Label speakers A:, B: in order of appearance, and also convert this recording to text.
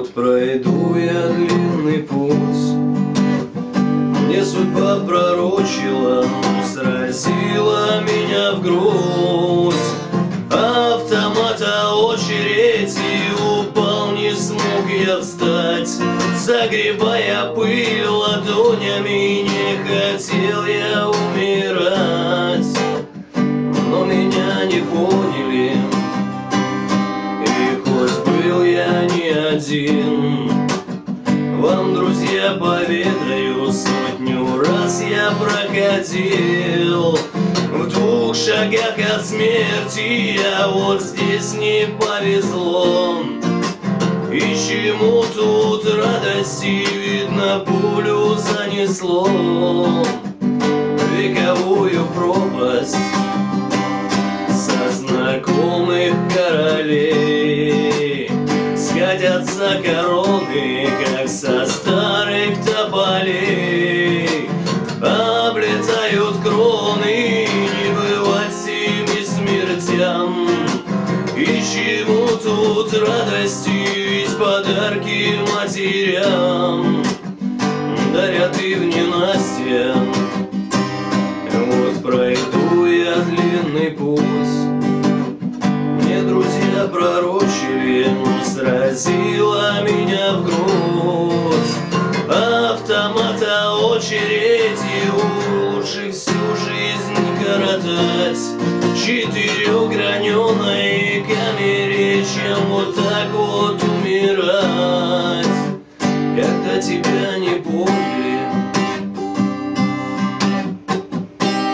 A: Вот пройду я длинный путь, мне судьба пророчила, сразила меня в грудь. Автомата очередь, и упал, не смог я встать, загребая пыль ладонями, не хотел я умирать. Но меня не поняли, и хоть был я не один, вам, друзья, поведаю, сотню раз я проходил в 2 шагах от смерти, а вот здесь не повезло. И чему тут радости, видно, пулю занесло вековую пропасть со знакомых королей. Скатятся короны, как со старых тополей, облетают кроны, не бывать семи смертям. И чему тут радости, ведь подарки матерям дарят и в ненастье. Вот пройду я длинный путь, мне друзья пророчили, сразила меня в грудь. Автомата очередь, и лучше всю жизнь коротать в 4-граненой камере, чем вот так вот умирать. Когда тебя не помнили,